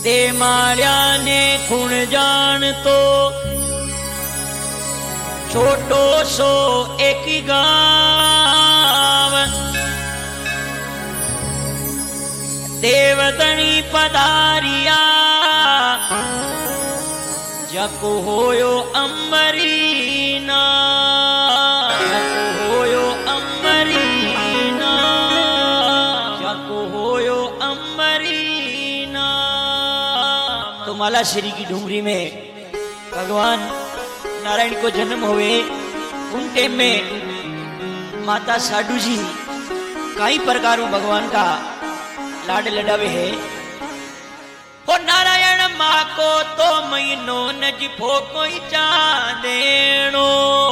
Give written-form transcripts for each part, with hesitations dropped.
ते माळ्या ने खूण जान तो छोटो सो एक गांव देवतनी पधारिया जको होयो अमरीना जको होयो अमरीना जको होयो अमरीना। तो मालाश्री की डूंगरी में भगवान नारायण को जन्म हुए उन टाइम में माता साडू जी कई प्रकारों भगवान का लाड लडावे है। हो नारायण माँ को तो महीनो नजफो कोई चांदेनो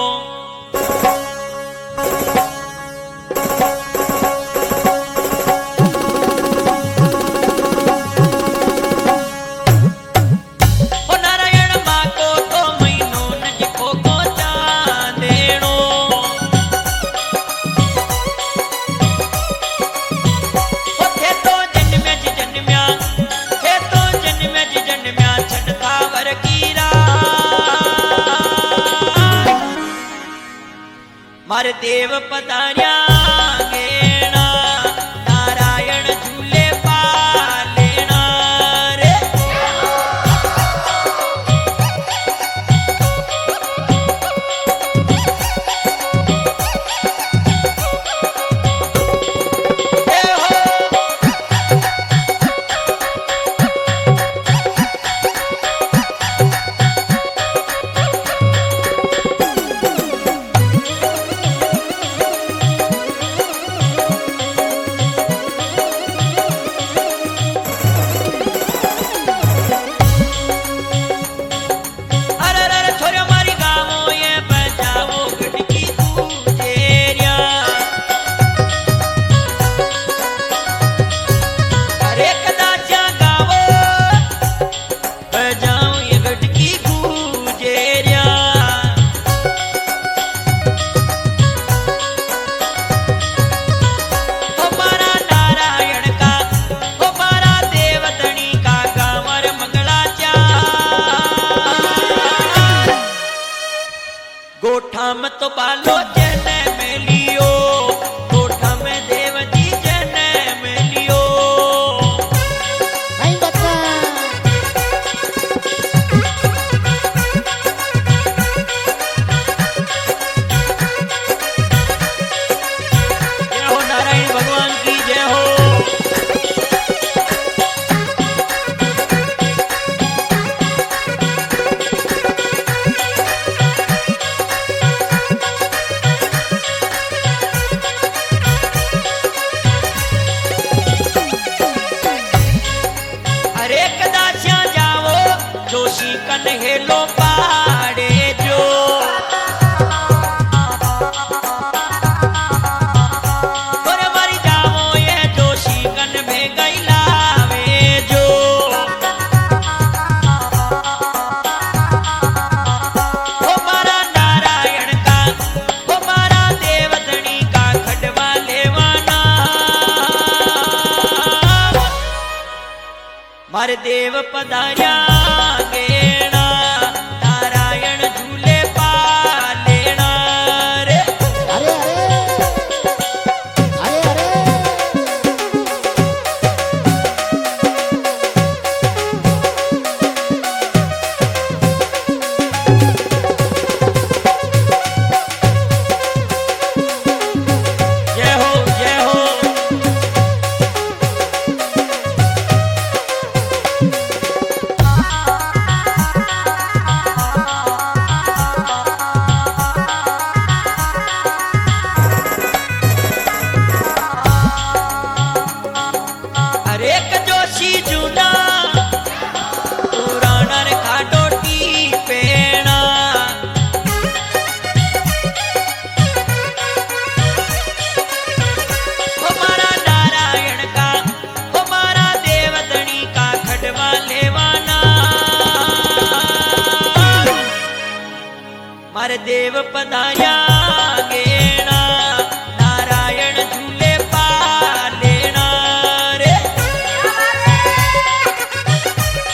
मारे देव पधार्या गेना नारायण झूले पालेना रे। गोठा में तो बालो जने में लियो गोठा में देव जी जने में लियो नहीं बता जय हो नारायण भगवान की जय हो। जोशी कन्हेलो पाड़े जो और मरी जाओ ये जोशी कन में गैलावे जो हो मारा नारायण का हो मारा देवतनी का खडवा लेवाना मारे देव पधार्या गेना नारायण झूले पालेना रे। अरे अरे अरे जय हो जय हो। मारे देव पधार्या गेना नारायण झूले पालेना रे।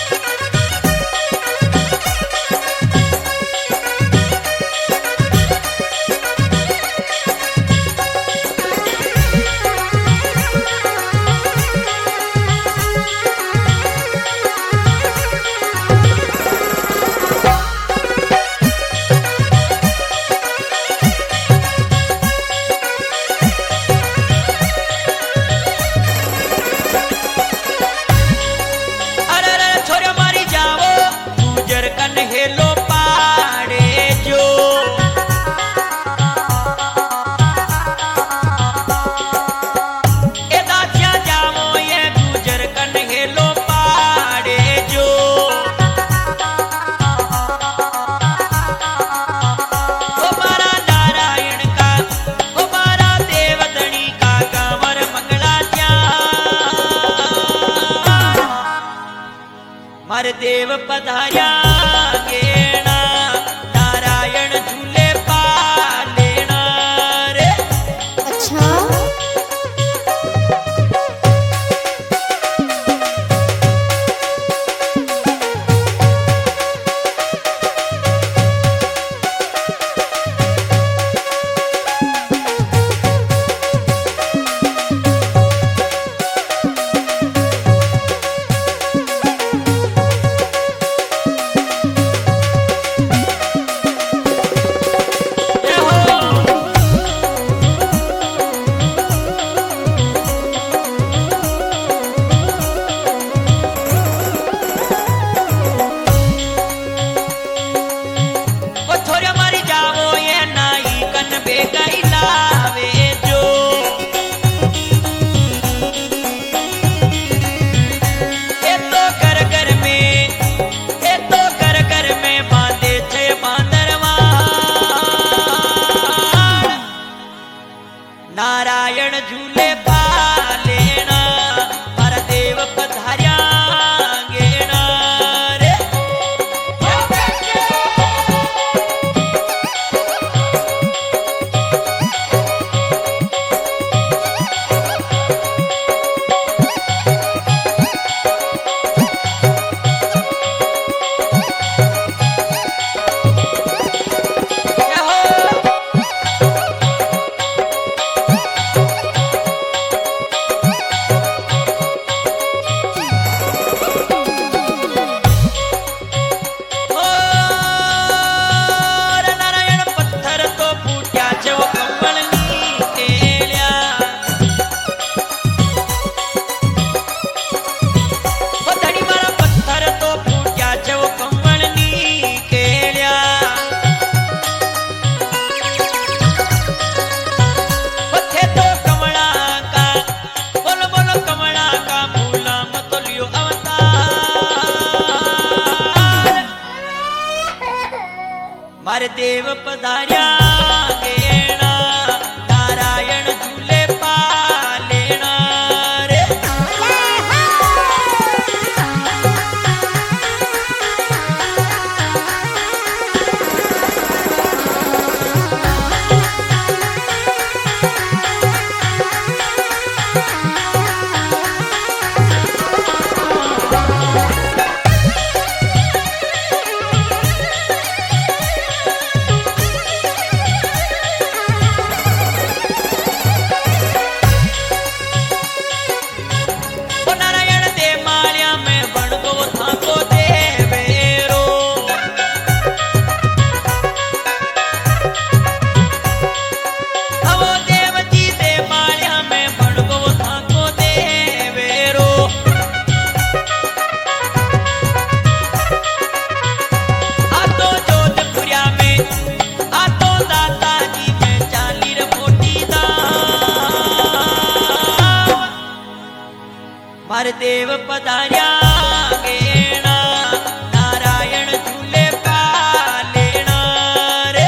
पधार्या गेणा नारायण झूले पालेणा रे। अच्छा नारायण झूले पालेणा मारा देव पधार्या गेणा रे। मारे देव पधार्या गेणा नारायण झूले पालेणा रे। मारे देव पधार्या गेणा नारायण झूले पालेणा रे।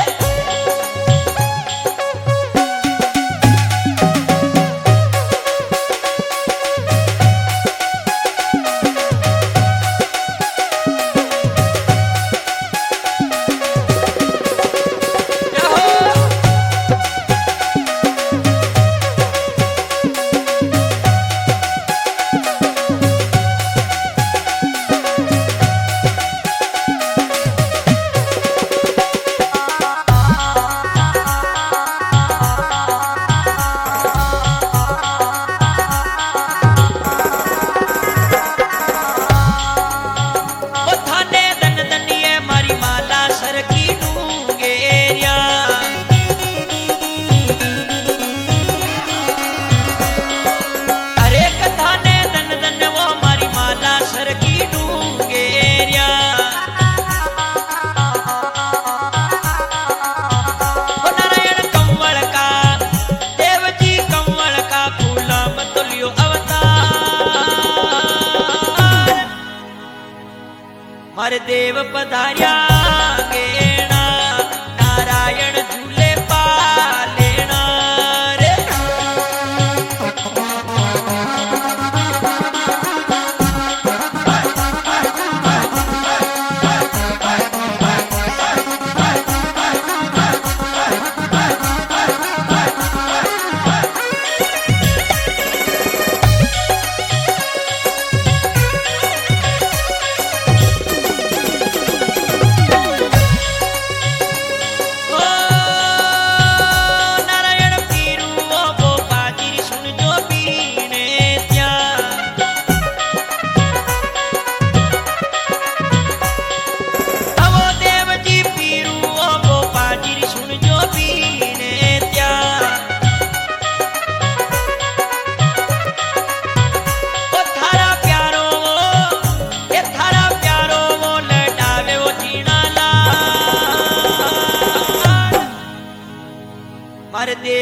मारे देव पधार्या गेणा नारायण झूले पालेणा रे।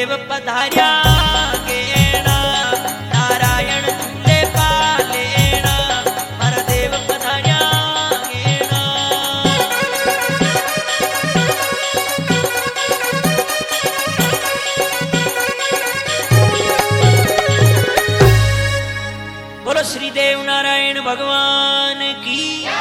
देव पधार्या गेणा, नारायण तुले पालेणा, मारा देव पधार्या गेणा। बोलो श्री देव नारायण भगवान की।